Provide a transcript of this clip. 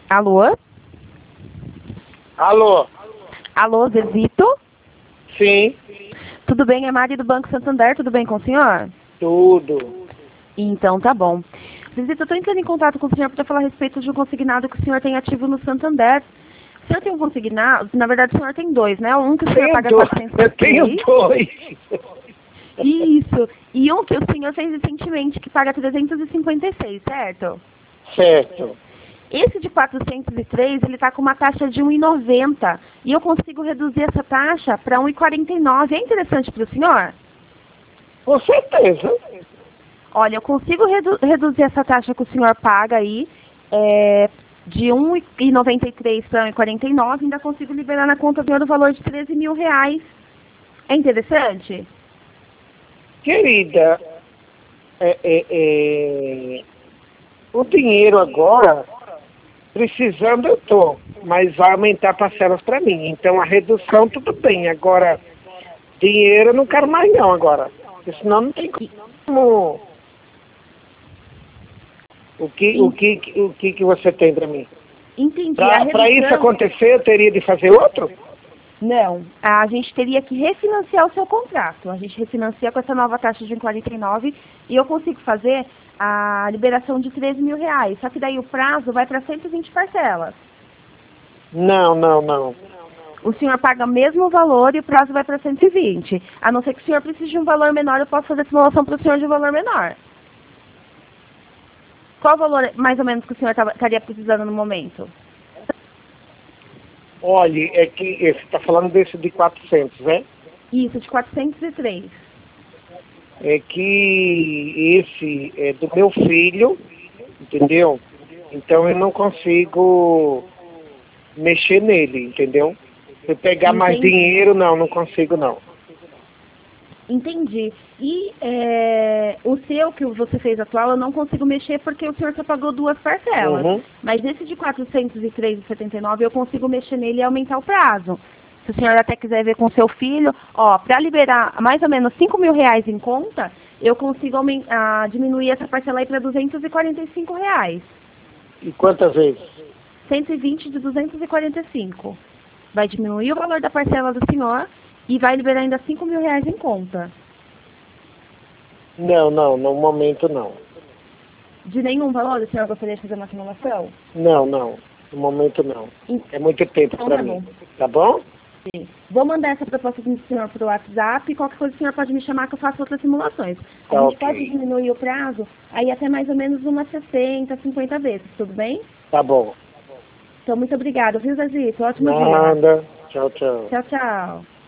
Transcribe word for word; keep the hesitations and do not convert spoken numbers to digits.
Alô? Alô? Alô, Zezito? Sim. Tudo bem? É Mari do Banco Santander, tudo bem com o senhor? Tudo. Então, tá bom. Zezito, eu estou entrando em contato com o senhor para falar a respeito de um consignado que o senhor tem ativo no Santander. O senhor tem um consignado, na verdade o senhor tem dois, né? Um que o senhor Tenho paga dois. quatrocentos Eu tenho dois. Isso. E um que o senhor fez recentemente que paga trezentos e cinquenta e seis, certo? Certo. Esse de quatrocentos e três, ele está com uma taxa de um real e noventa centavos. E eu consigo reduzir essa taxa para um real e quarenta e nove centavos. É interessante para o senhor? Com certeza. Olha, eu consigo redu reduzir essa taxa que o senhor paga aí, é, de um real e noventa e três centavos para um real e quarenta e nove centavos. Ainda consigo liberar na conta do senhor o valor de treze mil reais. É interessante? Querida, é, é, é, o dinheiro agora, precisando eu tô, mas vai aumentar parcelas para mim. Então a redução tudo bem. Agora, dinheiro eu não quero mais não agora. Porque senão não tem como. O que, o que, o que, que você tem para mim? Entendi. A Para redução... isso acontecer, eu teria de fazer outro? Não, a gente teria que refinanciar o seu contrato. A gente refinancia com essa nova taxa de um real e quarenta e nove centavos e eu consigo fazer a liberação de treze mil reais. Só que daí o prazo vai para cento e vinte parcelas. Não, não, não. O senhor paga o mesmo valor e o prazo vai para cento e vinte. A não ser que o senhor precise de um valor menor, eu posso fazer a simulação para o senhor de um valor menor. Qual o valor, mais ou menos, que o senhor estaria precisando no momento? Olha, é que você está falando desse de quatrocentos, né? Isso, de quatrocentos e três. É que esse é do meu filho, entendeu? Então eu não consigo mexer nele, entendeu? Se eu pegar mais Entendi. dinheiro, não, não consigo não. Entendi. E é, o seu, que você fez atual, eu não consigo mexer porque o senhor só pagou duas parcelas. Uhum. Mas esse de quatrocentos e três reais e setenta e nove, eu consigo mexer nele e aumentar o prazo. Se o senhor até quiser ver com seu filho, ó, para liberar mais ou menos cinco mil reais em conta, eu consigo aumentar, diminuir essa parcela aí para duzentos e quarenta e cinco reais. E quantas vezes? cento e vinte de duzentos e quarenta e cinco. Vai diminuir o valor da parcela do senhor e vai liberar ainda cinco mil reais em conta. Não, não, no momento não. De nenhum valor o senhor gostaria de fazer uma simulação? Não, não, no momento não. É muito tempo Então para tá mim. bom. Tá bom? Sim. Vou mandar essa proposta do senhor para o WhatsApp e qualquer coisa o senhor pode me chamar que eu faço outras simulações. A Tá gente ok. pode diminuir o prazo aí até mais ou menos umas sessenta, cinquenta vezes, tudo bem? Tá bom. Então, muito obrigada, viu, Zezito? Ótimo dia. Nada. Tchau, tchau. Tchau, tchau.